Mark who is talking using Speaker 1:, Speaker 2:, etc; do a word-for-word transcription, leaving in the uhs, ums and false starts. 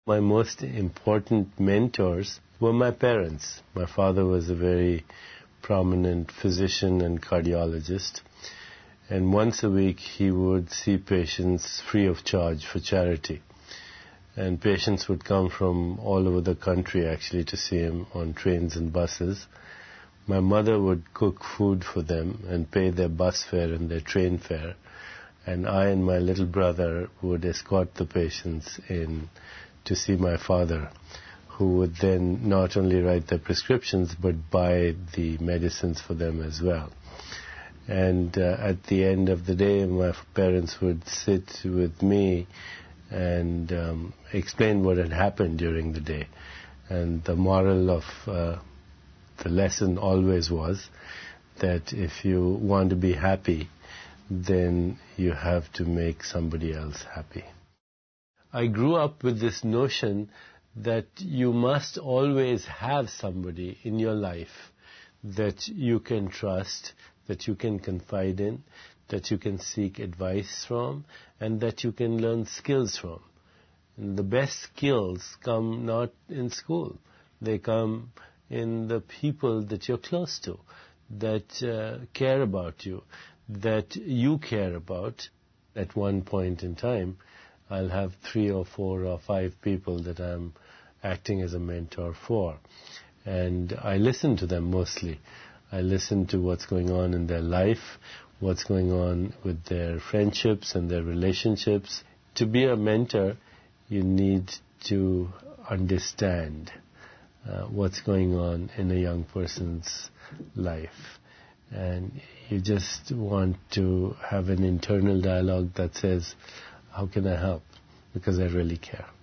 Speaker 1: My most important mentors were my parents. My father was a very prominent physician and cardiologist, and once a week he would see patients free of charge for charity. And patients would come from all over the country actually to see him on trains and buses. My mother would cook food for them and pay their bus fare and their train fare. And I and my little brother would escort the patients in to see my father, who would then not only write their prescriptions but buy the medicines for them as well. And uh, at the end of the day, my parents would sit with me and um, explain what had happened during the day. And the moral of uh, the lesson always was that if you want to be happy, then you have to make somebody else happy. I grew up with this notion that you must always have somebody in your life that you can trust, that you can confide in, that you can seek advice from, and that you can learn skills from. And the best skills come not in school. They come in the people that you're close to, that uh, care about you, that you care about. At one point in time, I'll have three or four or five people that I'm acting as a mentor for. And I listen to them mostly. I listen to what's going on in their life, what's going on with their friendships and their relationships. To be a mentor, you need to understand uh, what's going on in a young person's life. And you just want to have an internal dialogue that says, how can I help? Because I really care.